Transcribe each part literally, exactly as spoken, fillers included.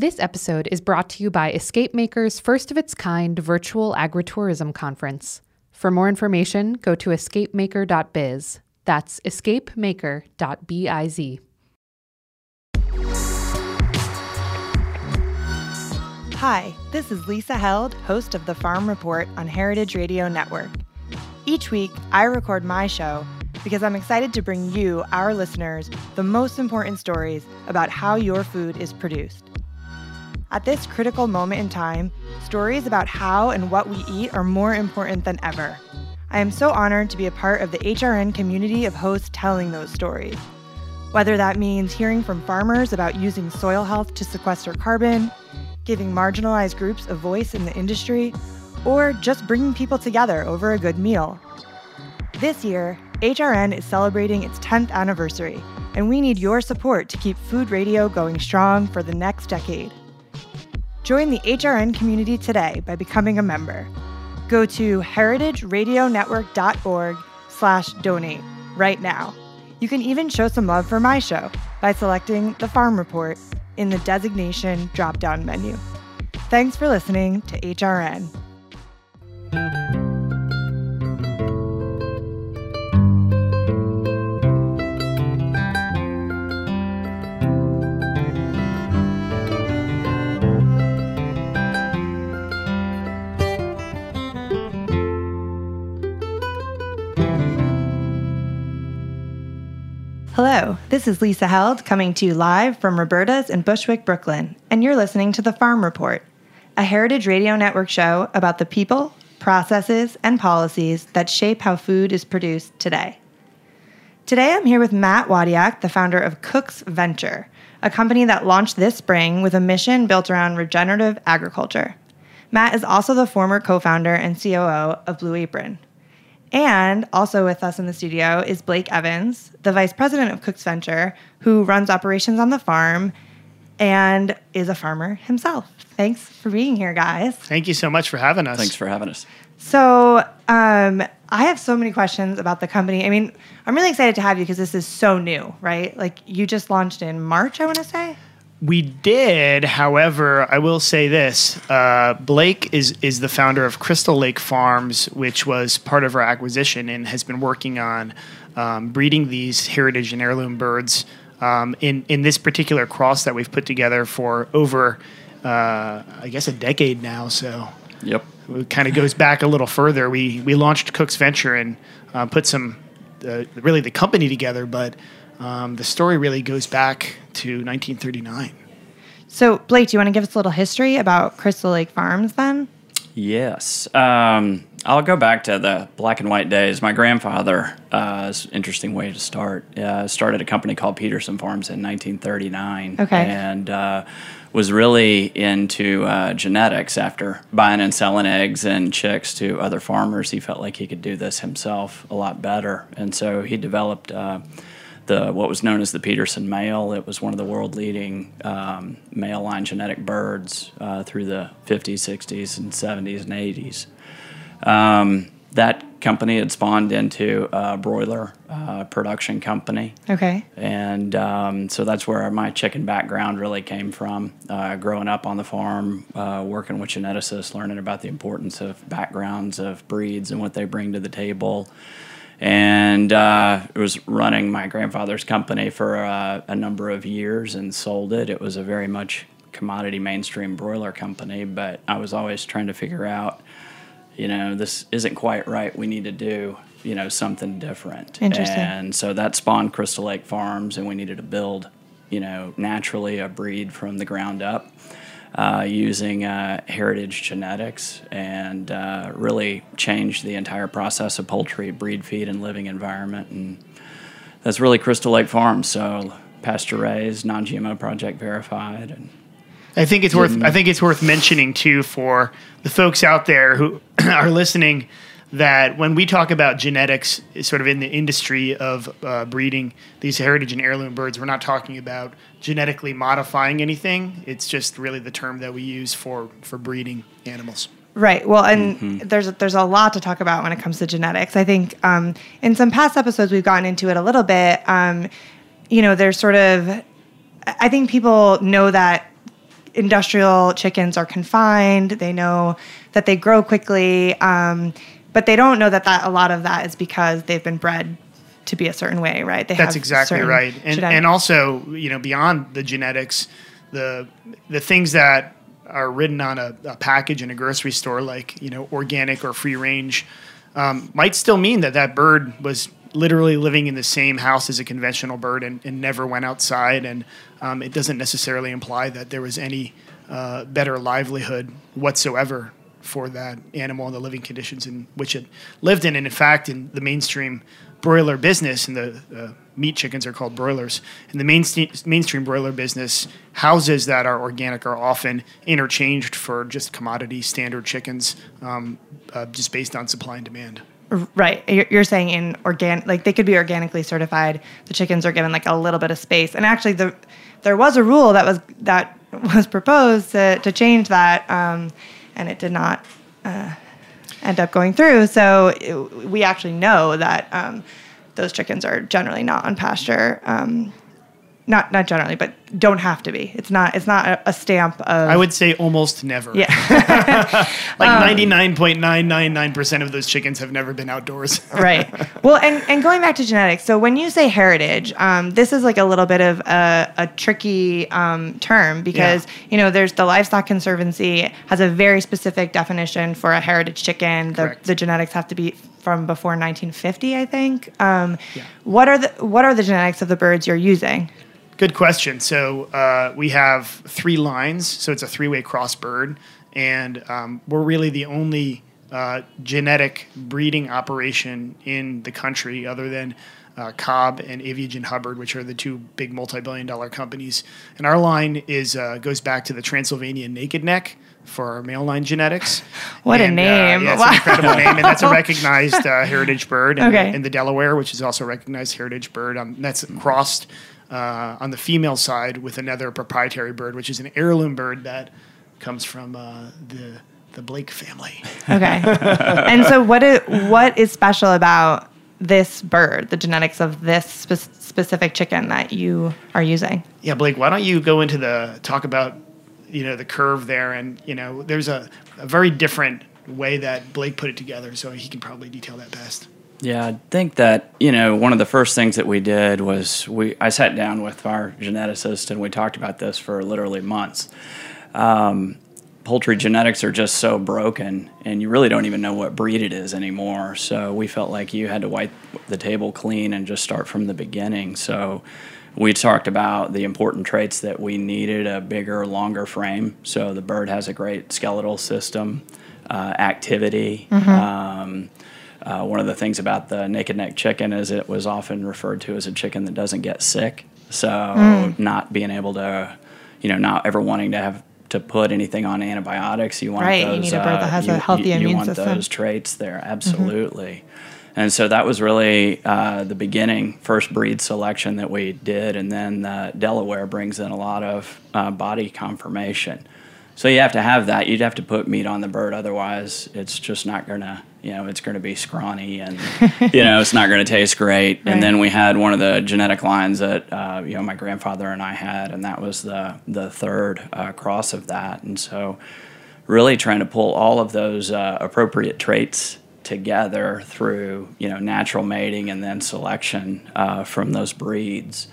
This episode is brought to you by Escape Maker's first-of-its-kind virtual agritourism conference. For more information, go to escape maker dot biz. That's escape maker dot biz. Hi, this is Lisa Held, host of The Farm Report on Heritage Radio Network. Each week, I record my show because I'm excited to bring you, our listeners, the most important stories about how your food is produced. At this critical moment in time, stories about how and what we eat are more important than ever. I am so honored to be a part of the H R N community of hosts telling those stories. Whether that means hearing from farmers about using soil health to sequester carbon, giving marginalized groups a voice in the industry, or just bringing people together over a good meal. This year, H R N is celebrating its tenth anniversary, and we need your support to keep food radio going strong for the next decade. Join the H R N community today by becoming a member. Go to heritage radio network dot org slash donate right now. You can even show some love for my show by selecting The Farm Report in the designation drop-down menu. Thanks for listening to H R N. Hello, this is Lisa Held coming to you live from Roberta's in Bushwick, Brooklyn, and you're listening to The Farm Report, a Heritage Radio Network show about the people, processes, and policies that shape how food is produced today. Today I'm here with Matt Wadiak, the founder of Cook's Venture, a company that launched this spring with a mission built around regenerative agriculture. Matt is also the former co-founder and C O O of Blue Apron. And also with us in the studio is Blake Evans, the vice president of Cook's Venture, who runs operations on the farm and is a farmer himself. Thanks for being here, guys. Thank you so much for having us. Thanks for having us. So um, I have so many questions about the company. I mean, I'm really excited to have you because this is so new, right? Like you just launched in March, I want to say? We did, however, I will say this. Uh, Blake is is the founder of Crystal Lake Farms, which was part of our acquisition and has been working on um, breeding these heritage and heirloom birds um, in, in this particular cross that we've put together for over, uh, I guess, a decade now. So Yep. it kind of goes back a little further. We, we launched Cook's Venture and uh, put some, uh, really the company together, but Um, the story really goes back to nineteen thirty-nine. So, Blake, do you want to give us a little history about Crystal Lake Farms then? Yes. Um, I'll go back to the black and white days. My grandfather, uh, is an interesting way to start, uh, started a company called Peterson Farms in nineteen thirty-nine. Okay. And uh, was really into uh, genetics after buying and selling eggs and chicks to other farmers. He felt like he could do this himself a lot better. And so he developed Uh, The, what was known as the Peterson male. It was one of the world-leading um, male line genetic birds uh, through the fifties, sixties, and seventies, and eighties. Um, that company had spawned into a broiler uh, production company. Okay. And um, so that's where my chicken background really came from. Uh, growing up on the farm, uh, working with geneticists, learning about the importance of backgrounds of breeds and what they bring to the table. And uh, was running my grandfather's company for uh, a number of years and sold it. It was a very much commodity mainstream broiler company, but I was always trying to figure out, you know, this isn't quite right. We need to do, you know, something different. Interesting. And so that spawned Crystal Lake Farms, and we needed to build, you know, naturally a breed from the ground up. Uh, using uh, heritage genetics and uh, really changed the entire process of poultry, breed, feed, and living environment. And that's really Crystal Lake Farms. So pasture raised, non-G M O project verified. And I think it's worth I think it's worth mentioning too for the folks out there who are listening that when we talk about genetics, sort of in the industry of uh, breeding these heritage and heirloom birds, we're not talking about genetically modifying anything. It's just really the term that we use for, for breeding animals. Right. Well, and Mm-hmm. there's there's a lot to talk about when it comes to genetics. I think um, in some past episodes we've gotten into it a little bit. Um, you know, there's sort of, I think people know that industrial chickens are confined. They know that they grow quickly, um, but they don't know that, that a lot of that is because they've been bred to be a certain way, right? They That's have exactly right. And genetic- and also, you know, beyond the genetics, the the things that are written on a, a package in a grocery store, like, you know, organic or free range, um, might still mean that that bird was literally living in the same house as a conventional bird and, and never went outside. And um, it doesn't necessarily imply that there was any uh, better livelihood whatsoever for that animal and the living conditions in which it lived in. And in fact, in the mainstream broiler business, and the uh, meat chickens are called broilers, in the mainstream, mainstream broiler business, houses that are organic are often interchanged for just commodity standard chickens, um, uh, just based on supply and demand. Right. You're you're saying in organic, like they could be organically certified. The chickens are given like a little bit of space. And actually, the there was a rule that was that was proposed to, to change that, um, and it did not uh, end up going through. So it, we actually know that um, those chickens are generally not on pasture. Um, Not not generally, but don't have to be. It's not it's not a, a stamp of... I would say almost never. Yeah. Like um, ninety-nine point nine nine nine percent of those chickens have never been outdoors. Right. Well, and, and going back to genetics, so when you say heritage, um, this is like a little bit of a, a tricky um, term because, yeah. you know, there's the Livestock Conservancy has a very specific definition for a heritage chicken. The, the genetics have to be from before nineteen fifty, I think. Um, yeah. What are the what are the genetics of the birds you're using? Good question. So uh, we have three lines, so it's a three-way cross bird, and um, we're really the only uh, genetic breeding operation in the country other than uh, Cobb and Aviagen Hubbard, which are the two big multi-billion dollar companies. And our line is uh, goes back to the Transylvania Naked Neck for our male line genetics. What and, a name. Uh, yeah, it's wow. an incredible name, and that's a recognized uh, heritage bird in, okay. the, in the Delaware, which is also a recognized heritage bird. Um, that's crossed Uh, on the female side with another proprietary bird, which is an heirloom bird that comes from uh, the the Blake family. Okay. And so what is, what is special about this bird, the genetics of this spe- specific chicken that you are using? Yeah, Blake, why don't you go into the talk about, you know, the curve there, and, you know, there's a, a very different way that Blake put it together, so he can probably detail that best. Yeah, I think that, you know, one of the first things that we did was we I sat down with our geneticist and we talked about this for literally months. Um, poultry genetics are just so broken, and you really don't even know what breed it is anymore. So we felt like you had to wipe the table clean and just start from the beginning. So we talked about the important traits that we needed: a bigger, longer frame. So the bird has a great skeletal system, uh, activity. Mm-hmm. Um, Uh, one of the things about the naked neck chicken is it was often referred to as a chicken that doesn't get sick. So mm. not being able to, you know, not ever wanting to have to put anything on antibiotics. You want right, those, you need a bird that has uh, a healthy you, immune you want system. those traits there, absolutely. Mm-hmm. And so that was really uh, the beginning, first breed selection that we did, and then uh, Delaware brings in a lot of uh, body conformation. So you have to have that. You'd have to put meat on the bird, otherwise it's just not going to, you know, it's going to be scrawny and, you know, it's not going to taste great. Right. And then we had one of the genetic lines that, uh, you know, my grandfather and I had, and that was the, the third uh, cross of that. And so really trying to pull all of those uh, appropriate traits together through, you know, natural mating and then selection uh, from those breeds.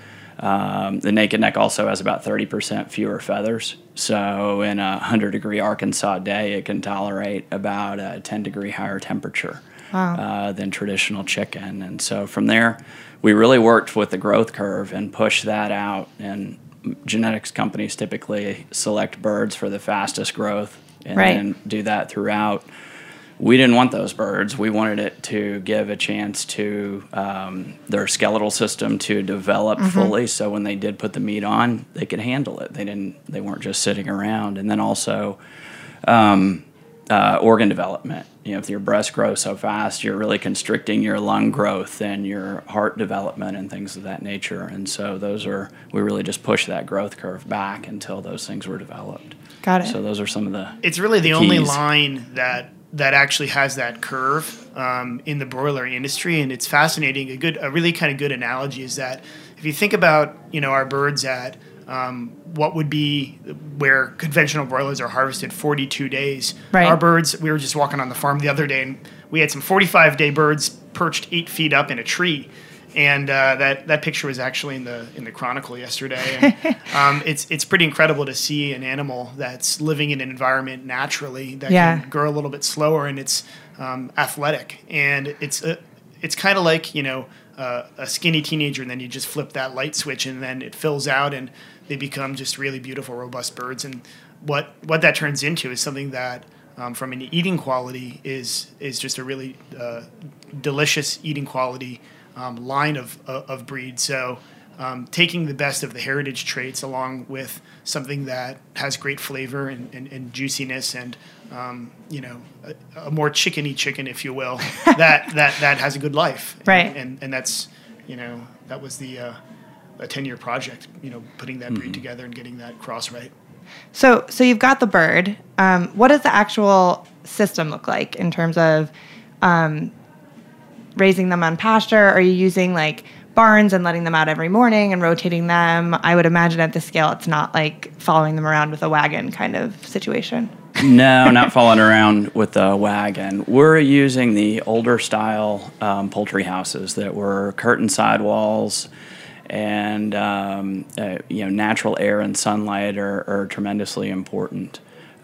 Um, the naked neck also has about thirty percent fewer feathers. So in a one hundred degree Arkansas day, it can tolerate about a ten degree higher temperature wow. uh, than traditional chicken. And so from there, we really worked with the growth curve and pushed that out. And genetics companies typically select birds for the fastest growth and right. then do that throughout. We didn't want those birds. We wanted it to give a chance to um, their skeletal system to develop mm-hmm. fully. So when they did put the meat on, they could handle it. They didn't. They weren't just sitting around. And then also um, uh, organ development. You know, if your breast grows so fast, you're really constricting your lung growth and your heart development and things of that nature. And so those are we really just pushed that growth curve back until those things were developed. Got it. So those are some of the. It's really the keys. only line that. that actually has that curve um, in the broiler industry, and it's fascinating. A good, a really kind of good analogy is that if you think about, you know, our birds at um, what would be where conventional broilers are harvested forty-two days. Right. Our birds, we were just walking on the farm the other day, and we had some forty-five day birds perched eight feet up in a tree. And uh, that, that picture was actually in the in the Chronicle yesterday. And, um, it's it's pretty incredible to see an animal that's living in an environment naturally that Yeah. can grow a little bit slower, and it's um, athletic. And it's a, it's kind of like, you know, uh, a skinny teenager, and then you just flip that light switch, and then it fills out, and they become just really beautiful, robust birds. And what what that turns into is something that, um, from an eating quality, is is just a really uh, delicious eating quality Um, line of of, of breed. So um, taking the best of the heritage traits along with something that has great flavor and, and, and juiciness and um, you know a, a more chickeny chicken, if you will, that that that has a good life. Right. And and, and that's you know that was the uh, a ten year project. You know, putting that breed together and getting that cross right. So, so you've got the bird. Um, what does the actual system look like in terms of um, raising them on pasture? Are you using like barns and letting them out every morning and rotating them? I would imagine at this scale, it's not like following them around with a wagon kind of situation. No, not following around with a wagon. We're using the older style um, poultry houses that were curtain sidewalls, and um, uh, you know, natural air and sunlight are, are tremendously important.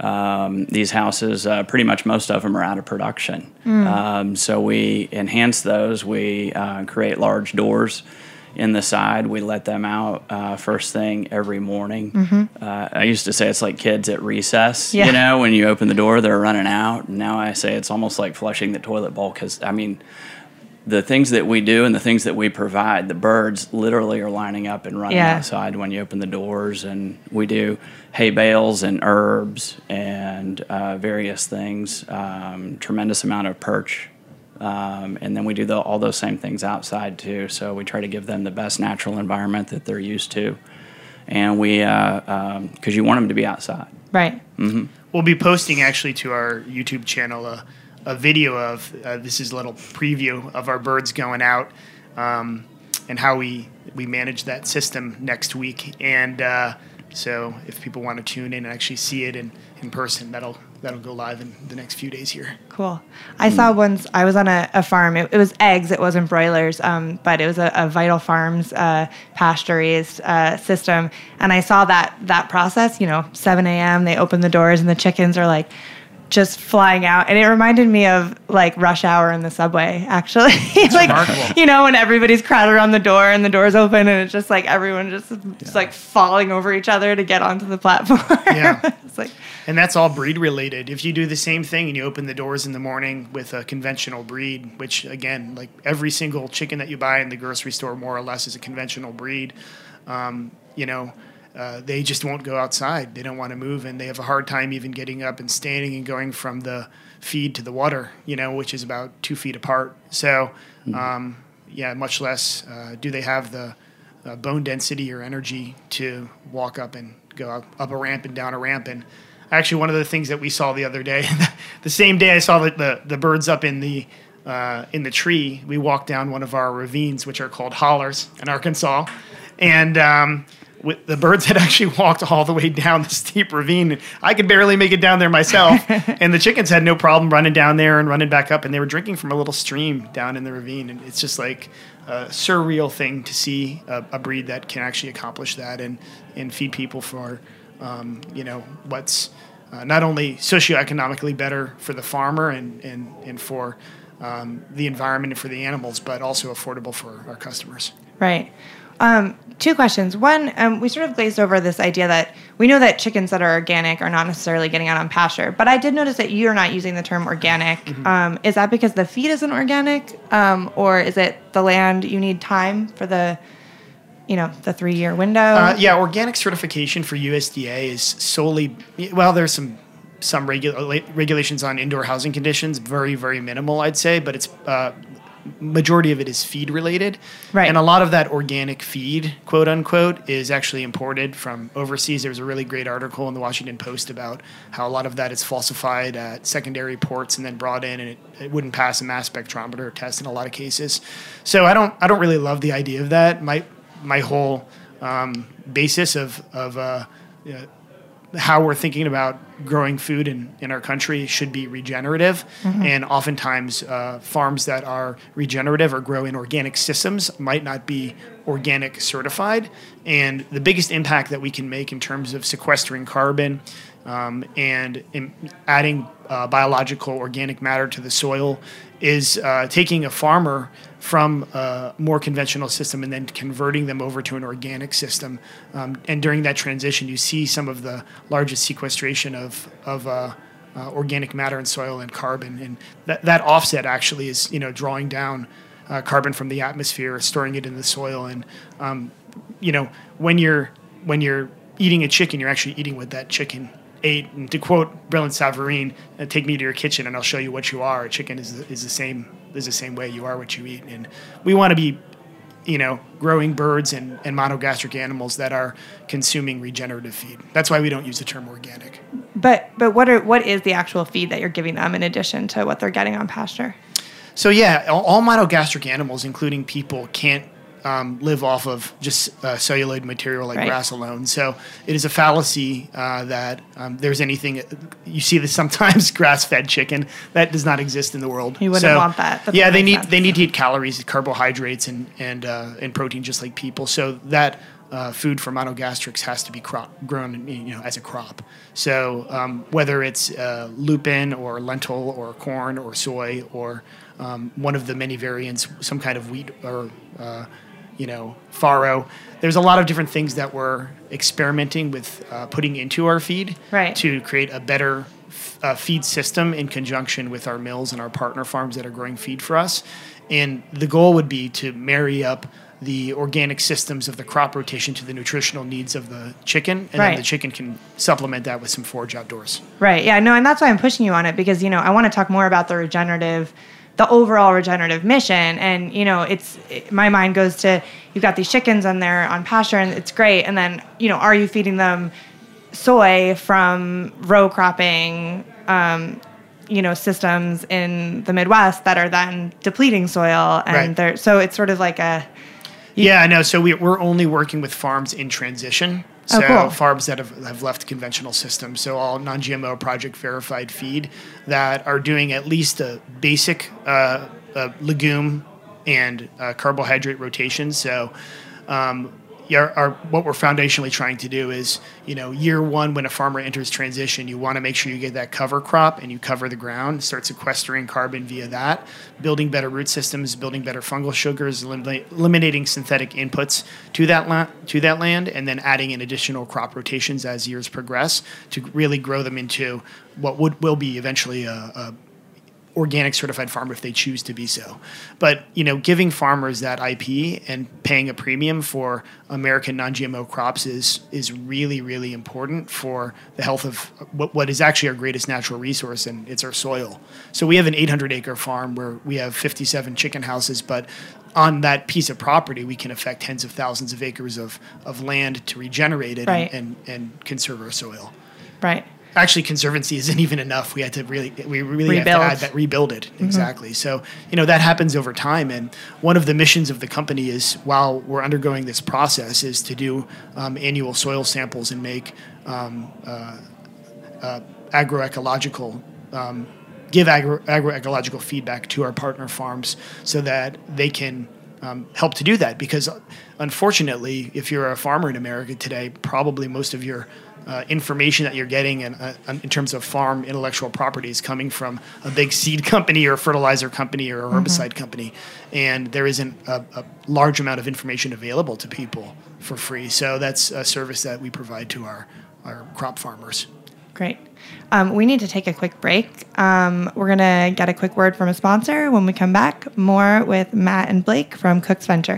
Um, these houses, uh, pretty much most of them are out of production. Mm. Um, so we enhance those. We uh, create large doors in the side. We let them out uh, first thing every morning. Mm-hmm. Uh, I used to say it's like kids at recess. Yeah. You know, when you open the door, they're running out. And now I say it's almost like flushing the toilet bowl, because, I mean, the things that we do and the things that we provide, the birds literally are lining up and running Yeah. outside when you open the doors. And we do hay bales and herbs and uh, various things, um, tremendous amount of perch. Um, and then we do the, all those same things outside too. So we try to give them the best natural environment that they're used to. And we, because uh, um, you want them to be outside. Right. Mm-hmm. We'll be posting actually to our YouTube channel a, a video of, uh, this is a little preview of our birds going out um, and how we, we manage that system next week. And uh, so if people want to tune in and actually see it in, in person, that'll that'll go live in the next few days here. Cool. I saw once, I was on a, a farm, it, it was eggs, it wasn't broilers, um, but it was a, a Vital Farms uh, pasture-raised uh, system. And I saw that that process, you know, seven a.m., they open the doors and the chickens are like just flying out. And it reminded me of like rush hour in the subway, actually. Like, remarkable. you know, when everybody's crowded around the door and the door's open and it's just like everyone just, yeah. just like falling over each other to get onto the platform. Yeah. It's like, and that's all breed related. If you do the same thing and you open the doors in the morning with a conventional breed, which again, like every single chicken that you buy in the grocery store more or less is a conventional breed, um, you know, uh, they just won't go outside. They don't want to move, and they have a hard time even getting up and standing and going from the feed to the water, you know, which is about two feet apart. So, um, yeah, much less uh, do they have the uh, bone density or energy to walk up and go up, up a ramp and down a ramp. And actually, one of the things that we saw the other day, the same day I saw the, the, the birds up in the uh, in the tree, we walked down one of our ravines, which are called hollers in Arkansas, and um, with, the birds had actually walked all the way down the steep ravine. I could barely make it down there myself, and the chickens had no problem running down there and running back up, and they were drinking from a little stream down in the ravine. And it's just like a surreal thing to see a, a breed that can actually accomplish that and, and feed people for, um, you know, what's uh, not only socioeconomically better for the farmer and, and, and for um, the environment and for the animals, but also affordable for our customers. right. Um, two questions. One, um, we sort of glazed over this idea that we know that chickens that are organic are not necessarily getting out on pasture, but I did notice that you're not using the term organic. Mm-hmm. Um, is that because the feed isn't organic, um, or is it the land you need time for the, you know, the three-year window? Uh, yeah, organic certification for U S D A is solely, well, there's some some regula- regulations on indoor housing conditions, very, very minimal, I'd say, but it's uh, majority of it is feed related. Right. And a lot of that organic feed, quote unquote, is actually imported from overseas. There was a really great article in the Washington Post about how a lot of that is falsified at secondary ports and then brought in, and it, it wouldn't pass a mass spectrometer test in a lot of cases. So I don't I don't really love the idea of that. My my whole um, basis of of uh, you know, how we're thinking about growing food in, in our country should be regenerative. Mm-hmm. And oftentimes uh, farms that are regenerative or grow in organic systems might not be organic certified. And the biggest impact that we can make in terms of sequestering carbon um, and in adding uh, biological organic matter to the soil is uh, taking a farmer from a more conventional system and then converting them over to an organic system. Um, and during that transition, you see some of the largest sequestration of, of uh, uh, organic matter in soil and carbon. And that, that offset actually is, you know, drawing down uh, carbon from the atmosphere, storing it in the soil. And, um, you know, when you're, when you're eating a chicken, you're actually eating what that chicken ate. And to quote Brillant Savarine, uh, take me to your kitchen and I'll show you what you are. A chicken is the, is the same is the same way. You are what you eat. And we want to be, you know, growing birds and, and monogastric animals that are consuming regenerative feed. That's why we don't use the term organic. But but what are what is the actual feed that you're giving them in addition to what they're getting on pasture? So yeah, all, all monogastric animals, including people, can't Um, live off of just uh, celluloid material like right. grass alone. So it is a fallacy uh, that um, there's anything, you see this sometimes, grass-fed chicken, that does not exist in the world. You wouldn't so, want that. That yeah, they need sense. they need to eat calories, carbohydrates, and and uh, and protein just like people. So that uh, food for monogastrics has to be crop grown, you know, as a crop. So um, whether it's uh, lupin or lentil or corn or soy or um, one of the many variants, some kind of wheat or uh, you know, farro. There's a lot of different things that we're experimenting with uh, putting into our feed right. to create a better f- uh, feed system in conjunction with our mills and our partner farms that are growing feed for us. And the goal would be to marry up the organic systems of the crop rotation to the nutritional needs of the chicken, and right. then the chicken can supplement that with some forage outdoors. Right. Yeah. No, and that's why I'm pushing you on it, because, you know, I want to talk more about the regenerative the overall regenerative mission. And, you know, it's, it, my mind goes to, you've got these chickens and they're on pasture and it's great. And then, you know, are you feeding them soy from row cropping, um, you know, systems in the Midwest that are then depleting soil? And right. they're, so it's sort of like a, yeah, no. So we, we're only working with farms in transition. So oh, cool. farms that have, have left conventional systems, so all non-G M O project verified feed that are doing at least a basic uh, uh, legume and uh, carbohydrate rotation. So um, yeah, our, what we're foundationally trying to do is, you know, year one when a farmer enters transition, you want to make sure you get that cover crop and you cover the ground, start sequestering carbon via that, building better root systems, building better fungal sugars, eliminate, eliminating synthetic inputs to that la- to that land, and then adding in additional crop rotations as years progress to really grow them into what would will be eventually a, a organic certified farmer if they choose to be so. But, you know, giving farmers that I P and paying a premium for American non-G M O crops is is really, really important for the health of what, what is actually our greatest natural resource, and it's our soil. So we have an eight hundred acre farm where we have fifty-seven chicken houses, but on that piece of property, we can affect tens of thousands of acres of, of land to regenerate it right. and, and, and conserve our soil. Right. Actually, conservancy isn't even enough. We had to really, we really rebuild. have to add that, rebuild it. Mm-hmm. Exactly. So, you know, that happens over time. And one of the missions of the company is, while we're undergoing this process, is to do um, annual soil samples and make um, uh, uh, agroecological, um, give agro- agroecological feedback to our partner farms so that they can um, help to do that. Because unfortunately, if you're a farmer in America today, probably most of your Uh, information that you're getting in, uh, in terms of farm intellectual property is coming from a big seed company or a fertilizer company or a herbicide mm-hmm. company. And there isn't a, a large amount of information available to people for free. So that's a service that we provide to our, our crop farmers. Great. Um, we need to take a quick break. Um, we're going to get a quick word from a sponsor. When we come back, more with Matt and Blake from Cook's Venture.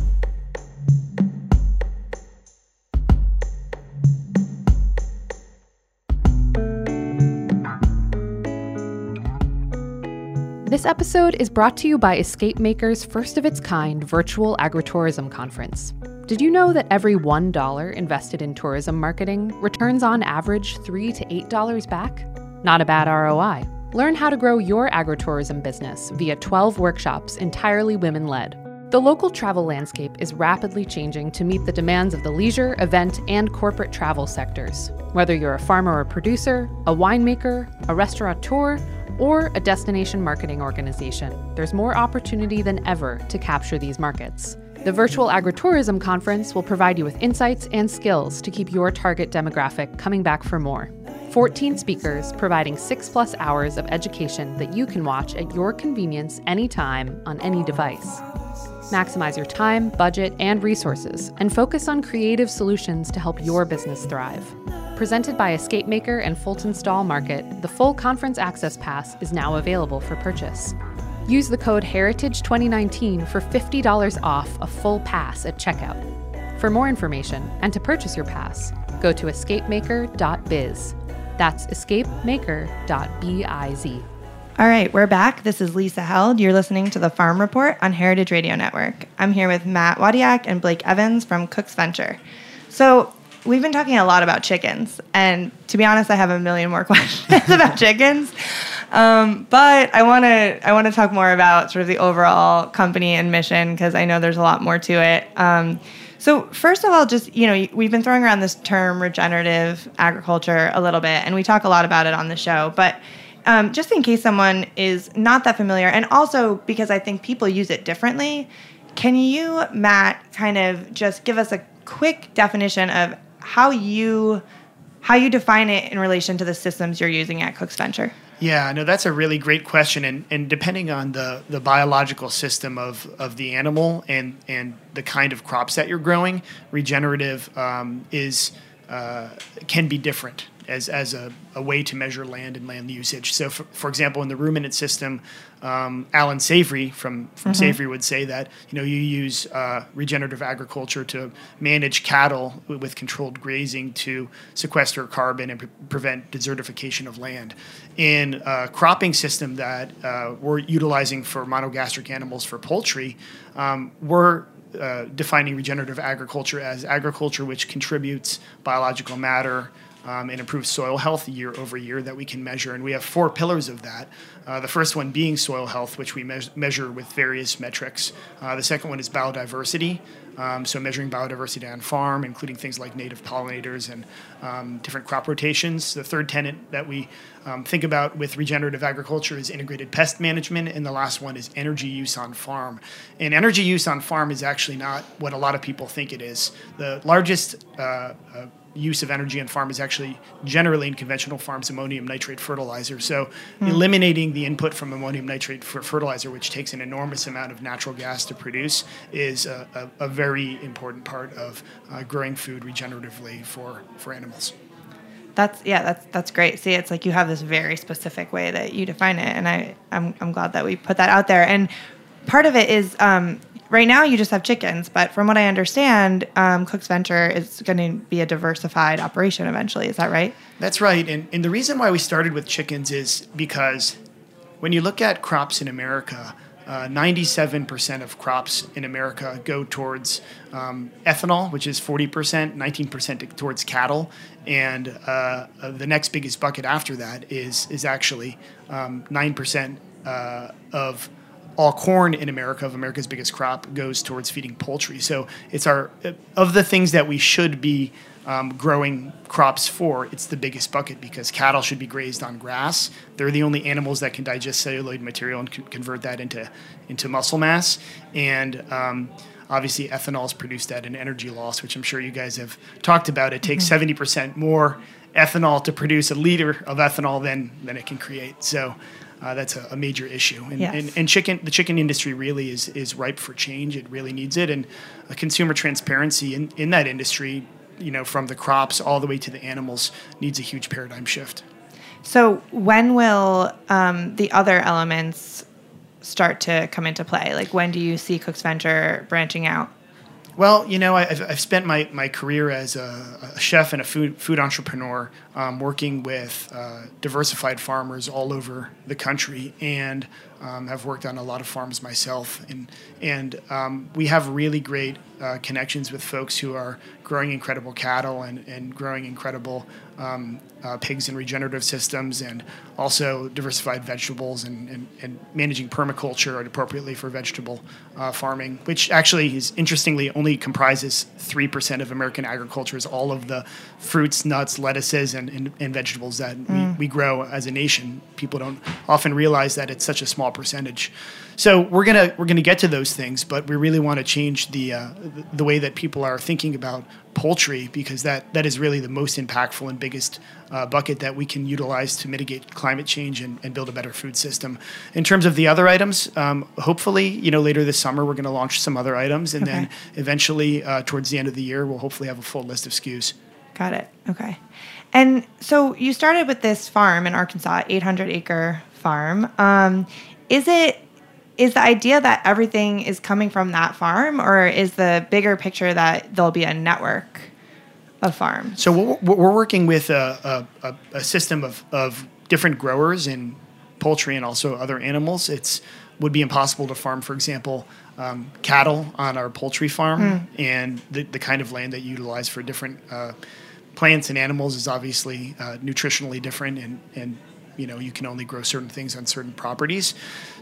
This episode is brought to you by Escape Maker's first-of-its-kind virtual agritourism conference. Did you know that every one dollar invested in tourism marketing returns on average three to eight dollars back? Not a bad R O I. Learn how to grow your agritourism business via twelve workshops entirely women-led. The local travel landscape is rapidly changing to meet the demands of the leisure, event, and corporate travel sectors. Whether you're a farmer or producer, a winemaker, a restaurateur, or a destination marketing organization, there's more opportunity than ever to capture these markets. The Virtual Agritourism Conference will provide you with insights and skills to keep your target demographic coming back for more. fourteen speakers providing six plus hours of education that you can watch at your convenience anytime on any device. Maximize your time, budget, and resources, and focus on creative solutions to help your business thrive. Presented by Escape Maker and Fulton Stall Market, the full conference access pass is now available for purchase. Use the code Heritage twenty nineteen for fifty dollars off a full pass at checkout. For more information and to purchase your pass, go to escape maker dot biz. That's escape maker dot biz. All right, we're back. This is Lisa Held. You're listening to the Farm Report on Heritage Radio Network. I'm here with Matt Wadiak and Blake Evans from Cook's Venture. So we've been talking a lot about chickens, and to be honest, I have a million more questions about chickens. Um, but I want to I want to talk more about sort of the overall company and mission, because I know there's a lot more to it. Um, so first of all, just, you know, we've been throwing around this term regenerative agriculture a little bit, and we talk a lot about it on the show. But um, just in case someone is not that familiar, and also because I think people use it differently, can you, Matt, kind of just give us a quick definition of how you how you define it in relation to the systems you're using at Cook's Venture? Yeah, no, that's a really great question, and, and depending on the, the biological system of, of the animal and, and the kind of crops that you're growing, regenerative um, is uh, can be different as as a, a way to measure land and land usage. So, for, for example, in the ruminant system, um, Alan Savory from, from mm-hmm. Savory would say that, you know, you use uh, regenerative agriculture to manage cattle with controlled grazing to sequester carbon and pre- prevent desertification of land. In a cropping system that uh, we're utilizing for monogastric animals for poultry, um, we're uh, defining regenerative agriculture as agriculture which contributes biological matter Um, and improve soil health year over year that we can measure. And we have four pillars of that. Uh, the first one being soil health, which we me- measure with various metrics. Uh, the second one is biodiversity, um, so measuring biodiversity on farm, including things like native pollinators and um, different crop rotations. The third tenet that we um, think about with regenerative agriculture is integrated pest management, and the last one is energy use on farm. And energy use on farm is actually not what a lot of people think it is. The largest uh, uh, use of energy on farm is actually generally in conventional farms ammonium nitrate fertilizer. So mm. eliminating the input from ammonium nitrate for fertilizer, which takes an enormous amount of natural gas to produce, is a, a, a very important part of uh, growing food regeneratively for, for animals. That's yeah, that's that's great. See, it's like you have this very specific way that you define it, and I I'm I'm glad that we put that out there. And part of it is um, right now you just have chickens, but from what I understand, um, Cook's Venture is going to be a diversified operation eventually. Is that right? That's right. And, and the reason why we started with chickens is because when you look at crops in America, uh, ninety-seven percent of crops in America go towards um, ethanol, which is forty percent, nineteen percent towards cattle. And uh, the next biggest bucket after that is, is actually um, nine percent uh, of all corn in America, of America's biggest crop, goes towards feeding poultry. So it's our, of the things that we should be um, growing crops for, it's the biggest bucket because cattle should be grazed on grass. They're the only animals that can digest celluloid material and can convert that into, into muscle mass. And um, obviously ethanol is produced at an energy loss, which I'm sure you guys have talked about. It takes mm-hmm. seventy percent more ethanol to produce a liter of ethanol than, than it can create. So Uh, that's a, a major issue, and, yes. and, and chicken. The chicken industry really is is ripe for change. It really needs it, and a consumer transparency in, in that industry, you know, from the crops all the way to the animals, needs a huge paradigm shift. So when will um, the other elements start to come into play? Like, when do you see Cook's Venture branching out? Well, you know, I've, I've spent my, my career as a, a chef and a food food entrepreneur, um, working with uh, diversified farmers all over the country. And Um, I've worked on a lot of farms myself, and and um, we have really great uh, connections with folks who are growing incredible cattle and, and growing incredible um, uh, pigs and regenerative systems, and also diversified vegetables and, and, and managing permaculture appropriately for vegetable uh, farming, which actually is interestingly only comprises three percent of American agriculture, is all of the fruits, nuts, lettuces, and, and, and vegetables that mm. we, we grow as a nation. People don't often realize that it's such a small percentage. So we're gonna we're gonna get to those things, but we really want to change the uh, the way that people are thinking about poultry, because that, that is really the most impactful and biggest uh, bucket that we can utilize to mitigate climate change and, and build a better food system. In terms of the other items, um, hopefully, you know, later this summer we're going to launch some other items, and okay. then eventually uh, towards the end of the year we'll hopefully have a full list of S K Us. Got it. Okay. And so you started with this farm in Arkansas, eight hundred acre farm. Um, is it Is the idea that everything is coming from that farm, or is the bigger picture that there'll be a network of farms? So we're, we're working with a, a, a system of, of different growers in poultry and also other animals. It's would be impossible to farm, for example, um, cattle on our poultry farm, mm. and the, the kind of land that you utilize for different uh, plants and animals is obviously uh, nutritionally different, and, and you know, you can only grow certain things on certain properties.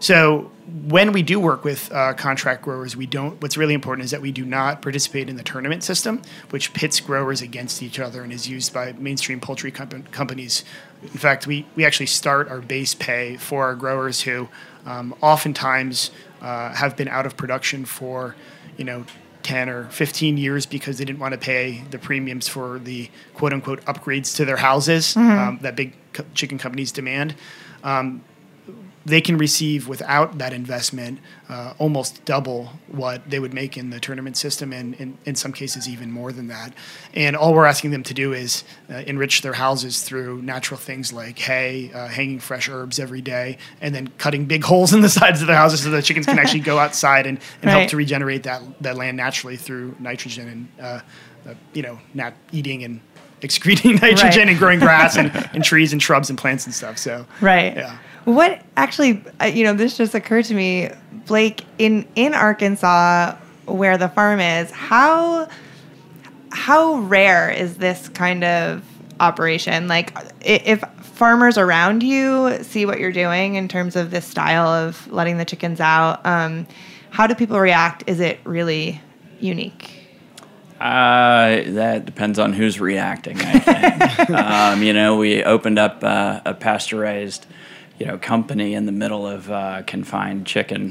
So when we do work with uh, contract growers, we don't, what's really important is that we do not participate in the tournament system, which pits growers against each other and is used by mainstream poultry comp- companies. In fact, we, we actually start our base pay for our growers who um, oftentimes uh, have been out of production for, you know, ten or fifteen years because they didn't want to pay the premiums for the quote unquote upgrades to their houses mm-hmm. um, that big co- chicken companies demand. Um, they can receive without that investment uh, almost double what they would make in the tournament system, and, and in some cases even more than that. And all we're asking them to do is uh, enrich their houses through natural things like hay, uh, hanging fresh herbs every day, and then cutting big holes in the sides of their houses so the chickens can actually go outside and, and right. help to regenerate that, that land naturally through nitrogen and uh, uh, you know, not eating and excreting nitrogen right. and growing grass and, and trees and shrubs and plants and stuff. So right. yeah. What actually, uh, you know, this just occurred to me, Blake, in, in Arkansas, where the farm is, how how rare is this kind of operation? Like, if farmers around you see what you're doing in terms of this style of letting the chickens out, um, how do people react? Is it really unique? Uh, that depends on who's reacting, I think. um, you know, we opened up uh, a pasture-raised you know, company in the middle of uh, confined chicken.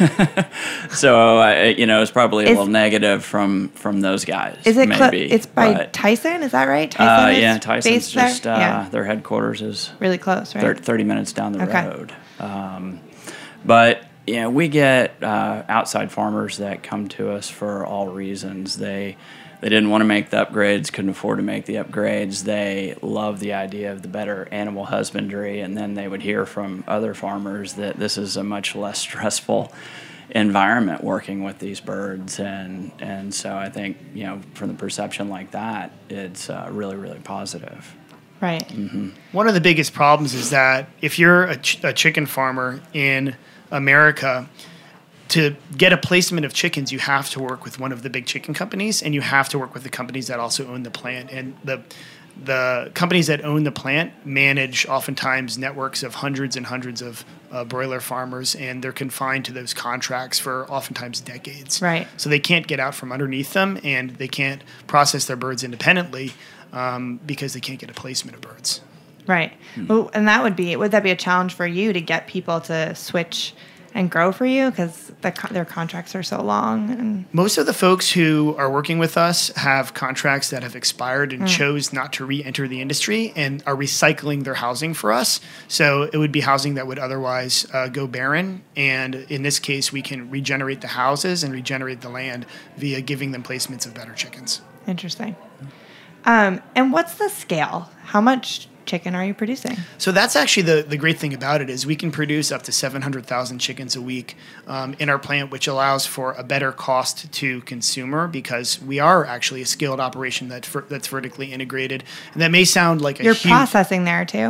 so, uh, you know, it's probably a is, little negative from, from those guys. Is it? Maybe, Cl- it's by but, Tyson, is that right? Tyson uh, is yeah, Tyson's just, there? Uh, yeah. their headquarters is really close, right? thirty minutes down the okay. road. Um, but, you know, we get uh, outside farmers that come to us for all reasons. They... They didn't want to make the upgrades, couldn't afford to make the upgrades. They love the idea of the better animal husbandry, and then they would hear from other farmers that this is a much less stressful environment working with these birds. And, and so I think, you know, from the perception like that, it's uh, really, really positive. Right. Mm-hmm. One of the biggest problems is that if you're a, ch- a chicken farmer in America, to get a placement of chickens, you have to work with one of the big chicken companies, and you have to work with the companies that also own the plant. And the the companies that own the plant manage oftentimes networks of hundreds and hundreds of uh, broiler farmers, and they're confined to those contracts for oftentimes decades. Right. So they can't get out from underneath them, and they can't process their birds independently um, because they can't get a placement of birds. Right. Mm-hmm. Well, and that would be would that be a challenge for you to get people to switch and grow for you, because the, their contracts are so long? And most of the folks who are working with us have contracts that have expired and mm. chose not to re-enter the industry and are recycling their housing for us. So it would be housing that would otherwise uh, go barren. And in this case, we can regenerate the houses and regenerate the land via giving them placements of better chickens. Interesting. Um, and what's the scale? How much chicken are you producing? So that's actually the, the great thing about it is we can produce up to seven hundred thousand chickens a week um, in our plant, which allows for a better cost to consumer because we are actually a scaled operation that that's vertically integrated. And that may sound like a You're huge... processing there too?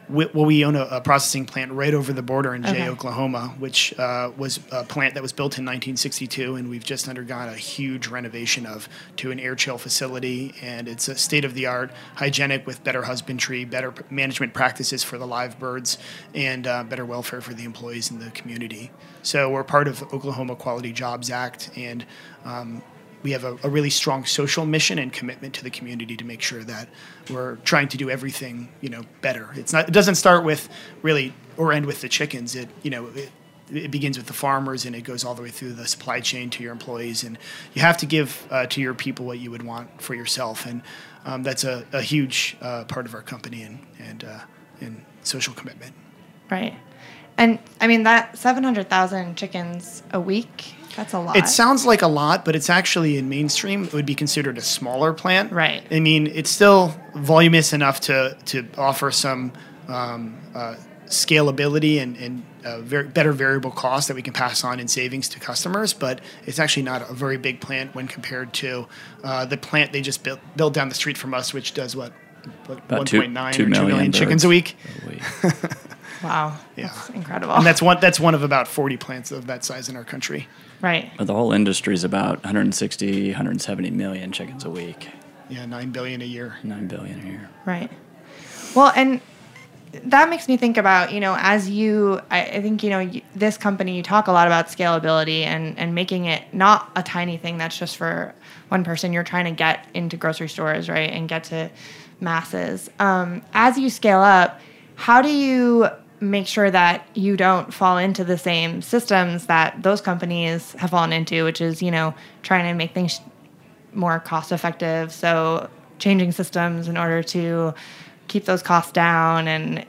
we, well, we own a, a processing plant right over the border in Jay, Okay. Oklahoma, which uh, was a plant that was built in nineteen sixty-two, and we've just undergone a huge renovation of to an air chill facility, and it's a state-of-the-art, hygienic with better husbandry, better p- management practices for the live birds, and uh, better welfare for the employees in the community. So we're part of Oklahoma Quality Jobs Act, and um, we have a, a really strong social mission and commitment to the community to make sure that we're trying to do everything, you know, better. It's not. It doesn't start with really or end with the chickens. It, you know, it, it begins with the farmers and it goes all the way through the supply chain to your employees. And you have to give uh, to your people what you would want for yourself. And um, that's a, a huge uh, part of our company and and uh, and social commitment. Right. And I mean, that seven hundred thousand chickens a week, that's a lot. It sounds like a lot, but it's actually in mainstream, it would be considered a smaller plant. Right. I mean, it's still voluminous enough to, to offer some um, uh, scalability and, and uh, very, better variable costs that we can pass on in savings to customers, but it's actually not a very big plant when compared to uh, the plant they just built, built down the street from us, which does what, what About one two- point nine two or two million million chickens birds a week. a week. Wow. Yeah. That's incredible. And that's one, that's one of about forty plants of that size in our country. right. But the whole industry is about one hundred sixty, one hundred seventy million chickens a week, Yeah, nine billion a year. nine billion a year. Right. Well, and that makes me think about, you know, as you, I, I think, you know, you, this company, you talk a lot about scalability and, and making it not a tiny thing that's just for one person. You're trying to get into grocery stores, right, and get to masses. Um, as you scale up, how do you make sure that you don't fall into the same systems that those companies have fallen into, which is, you know, trying to make things more cost effective? So changing systems in order to keep those costs down. And,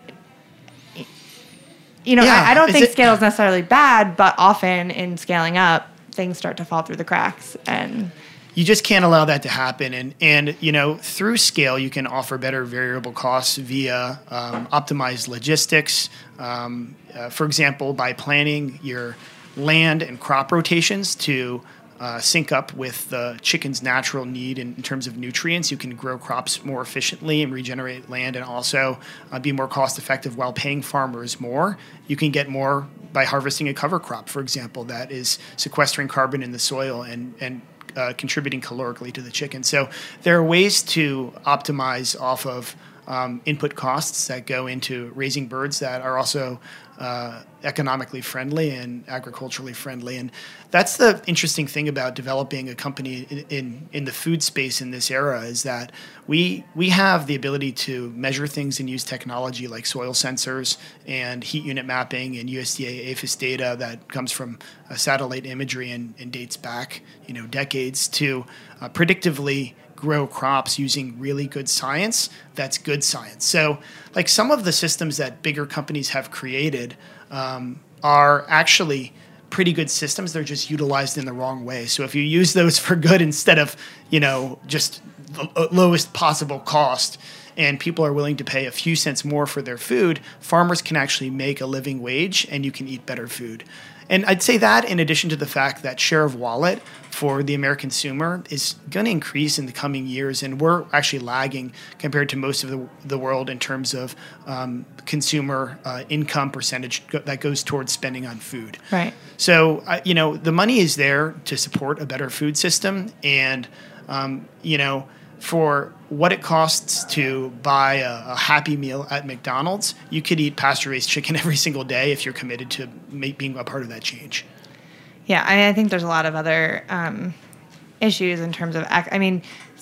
you know, Yeah, I, I don't is think it- scale is necessarily bad, but often in scaling up, things start to fall through the cracks. And You just can't allow that to happen. And, and you know, through scale, you can offer better variable costs via um, optimized logistics. Um, uh, for example, by planning your land and crop rotations to uh, sync up with the chicken's natural need in, in terms of nutrients, you can grow crops more efficiently and regenerate land and also uh, be more cost effective while paying farmers more. You can get more by harvesting a cover crop, for example, that is sequestering carbon in the soil and, and Uh, contributing calorically to the chicken. So there are ways to optimize off of um, input costs that go into raising birds that are also uh, economically friendly and agriculturally friendly. And that's the interesting thing about developing a company in, in, in the food space in this era is that we we have the ability to measure things and use technology like soil sensors and heat unit mapping and U S D A APHIS data that comes from uh, satellite imagery and, and dates back, you know, decades to uh, predictively grow crops using really good science. That's good science. So like some of the systems that bigger companies have created um, are actually pretty good systems. They're just utilized in the wrong way. So if you use those for good instead of, you know, just the lowest possible cost, and people are willing to pay a few cents more for their food, farmers can actually make a living wage and you can eat better food. And I'd say that in addition to the fact that share of wallet for the American consumer is going to increase in the coming years, and we're actually lagging compared to most of the, the world in terms of um, consumer uh, income percentage go- that goes towards spending on food. right. So, uh, you know, the money is there to support a better food system. And, um, you know, for what it costs to buy a, a Happy Meal at McDonald's, you could eat pasture-raised chicken every single day if you're committed to make, being a part of that change. Yeah, I, I think there's a lot of other um, issues in terms of, ac- I mean,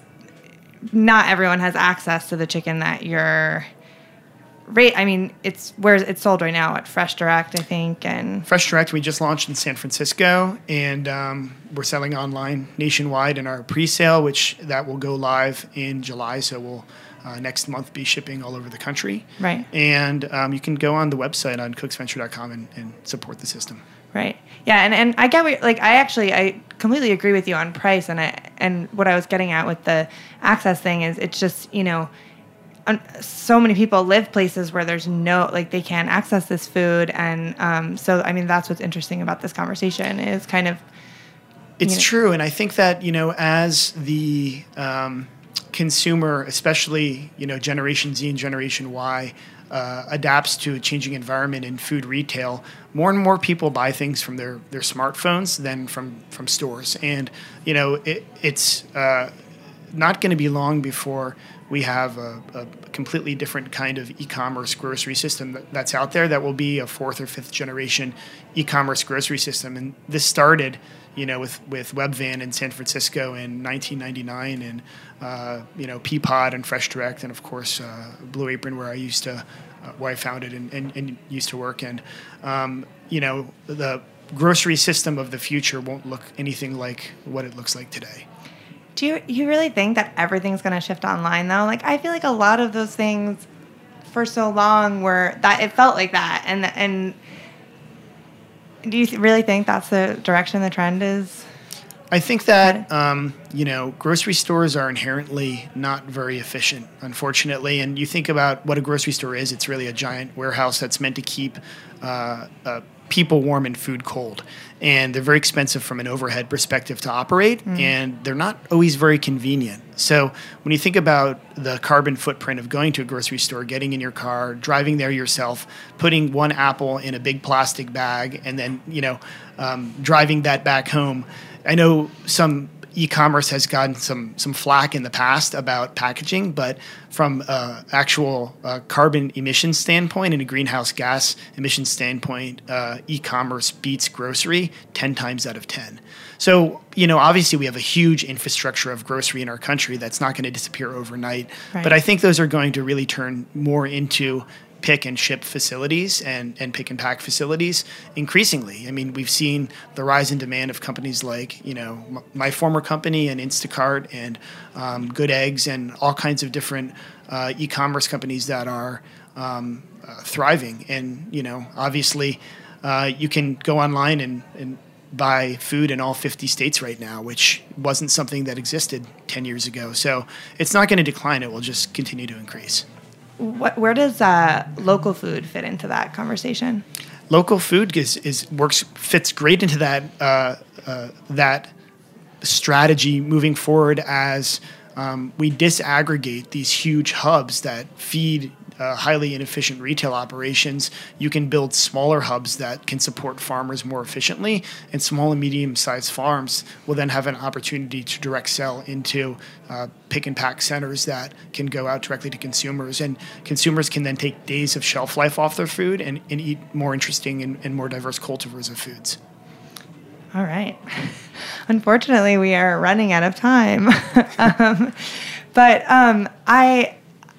not everyone has access to the chicken that you're, rate. I mean, it's where it's sold right now at Fresh Direct, I think, and Fresh Direct, we just launched in San Francisco, and um, we're selling online nationwide in our pre-sale, which that will go live in July. So we'll uh, next month be shipping all over the country. Right. And um, you can go on the website on cooks venture dot com and, and support the system. Right. Yeah, and, and I get what, like I actually I completely agree with you on price, and I and what I was getting at with the access thing is it's just, you know, un, so many people live places where there's no, like they can't access this food, and um, so I mean that's what's interesting about this conversation is kind of It's you know, true, and I think that, you know, as the um, consumer, especially, you know, Generation Z and Generation Y, uh, adapts to a changing environment in food retail, more and more people buy things from their, their smartphones than from, from stores. And, you know, it, it's uh, not going to be long before we have a, a completely different kind of e-commerce grocery system that, that's out there that will be a fourth or fifth generation e-commerce grocery system. And this started, you know, with, with Webvan in San Francisco in nineteen ninety-nine, and, uh, you know, Peapod and Fresh Direct, and of course, uh, Blue Apron, where I used to, uh, where I founded and, and, and used to work. And, um, you know, the grocery system of the future won't look anything like what it looks like today. Do you, you really think that everything's going to shift online, though? Like, I feel like a lot of those things for so long were that it felt like that. And and do you th- really think that's the direction the trend is? I think that, um, you know, grocery stores are inherently not very efficient, unfortunately. And you think about what a grocery store is, it's really a giant warehouse that's meant to keep uh, uh, people warm and food cold. And they're very expensive from an overhead perspective to operate, mm. and they're not always very convenient. So when you think about the carbon footprint of going to a grocery store, getting in your car, driving there yourself, putting one apple in a big plastic bag, and then, you know, um, driving that back home. I know some e-commerce has gotten some some flack in the past about packaging, but from uh, actual uh, carbon emission standpoint and a greenhouse gas emission standpoint, uh, e-commerce beats grocery ten times out of ten. So, you know, obviously we have a huge infrastructure of grocery in our country that's not going to disappear overnight. Right. But I think those are going to really turn more into pick and ship facilities and, and pick and pack facilities increasingly. I mean, we've seen the rise in demand of companies like, you know, m- my former company and Instacart and um, Good Eggs and all kinds of different uh, e-commerce companies that are um, uh, thriving. And, you know, obviously uh, you can go online and, and buy food in all fifty states right now, which wasn't something that existed ten years ago. So it's not going to decline. It will just continue to increase. What, where does uh, local food fit into that conversation? Local food is, is works fits great into that uh, uh, that strategy moving forward as um, we disaggregate these huge hubs that feed uh, highly inefficient retail operations. You can build smaller hubs that can support farmers more efficiently, and small and medium-sized farms will then have an opportunity to direct sell into uh, pick and pack centers that can go out directly to consumers, and consumers can then take days of shelf life off their food and, and eat more interesting and, and more diverse cultivars of foods. All right. Unfortunately, we are running out of time. um, but um, I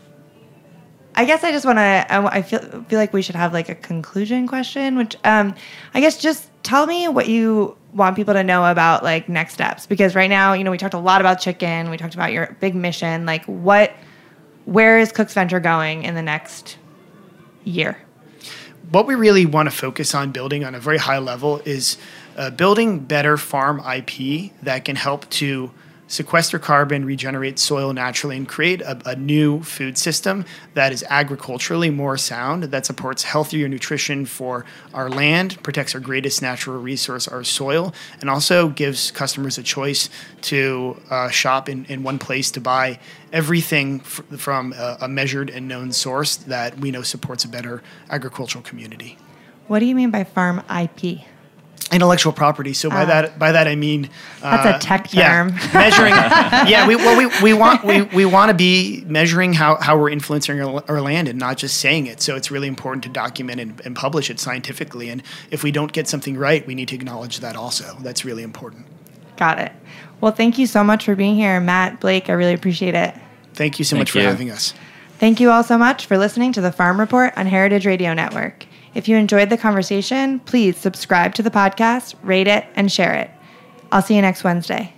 I guess I just want to, I, I feel feel like we should have like a conclusion question, which um, I guess just tell me what you want people to know about like next steps. Because right now, you know, we talked a lot about chicken. We talked about your big mission. Like what, where is Cook's Venture going in the next year? What we really want to focus on building on a very high level is uh, building better farm I P that can help to sequester carbon, regenerate soil naturally, and create a, a new food system that is agriculturally more sound, that supports healthier nutrition for our land, protects our greatest natural resource, our soil, and also gives customers a choice to uh, shop in, in one place to buy everything f- from a, a measured and known source that we know supports a better agricultural community. What do you mean by farm I P? Intellectual property. So by uh, that, by that I mean uh, that's a tech term. Yeah, measuring. yeah, we well we, we want we, we want to be measuring how, how we're influencing our, our land and not just saying it. So it's really important to document and, and publish it scientifically. And if we don't get something right, we need to acknowledge that also. That's really important. Got it. Well, thank you so much for being here, Matt, Blake. I really appreciate it. Thank you so thank much you. for having us. Thank you all so much for listening to the Farm Report on Heritage Radio Network. If you enjoyed the conversation, please subscribe to the podcast, rate it, and share it. I'll see you next Wednesday.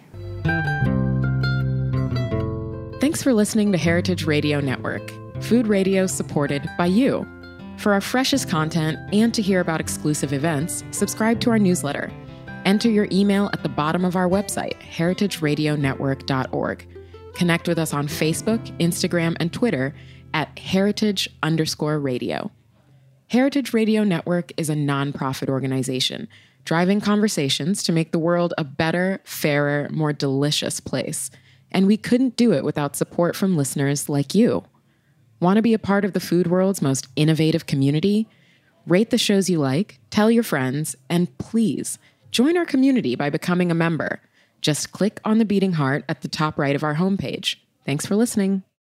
Thanks for listening to Heritage Radio Network, food radio supported by you. For our freshest content and to hear about exclusive events, subscribe to our newsletter. Enter your email at the bottom of our website, heritage radio network dot org. Connect with us on Facebook, Instagram, and Twitter at heritage underscore radio. Heritage Radio Network is a nonprofit organization driving conversations to make the world a better, fairer, more delicious place. And we couldn't do it without support from listeners like you. Want to be a part of the food world's most innovative community? Rate the shows you like, tell your friends, and please join our community by becoming a member. Just click on the beating heart at the top right of our homepage. Thanks for listening.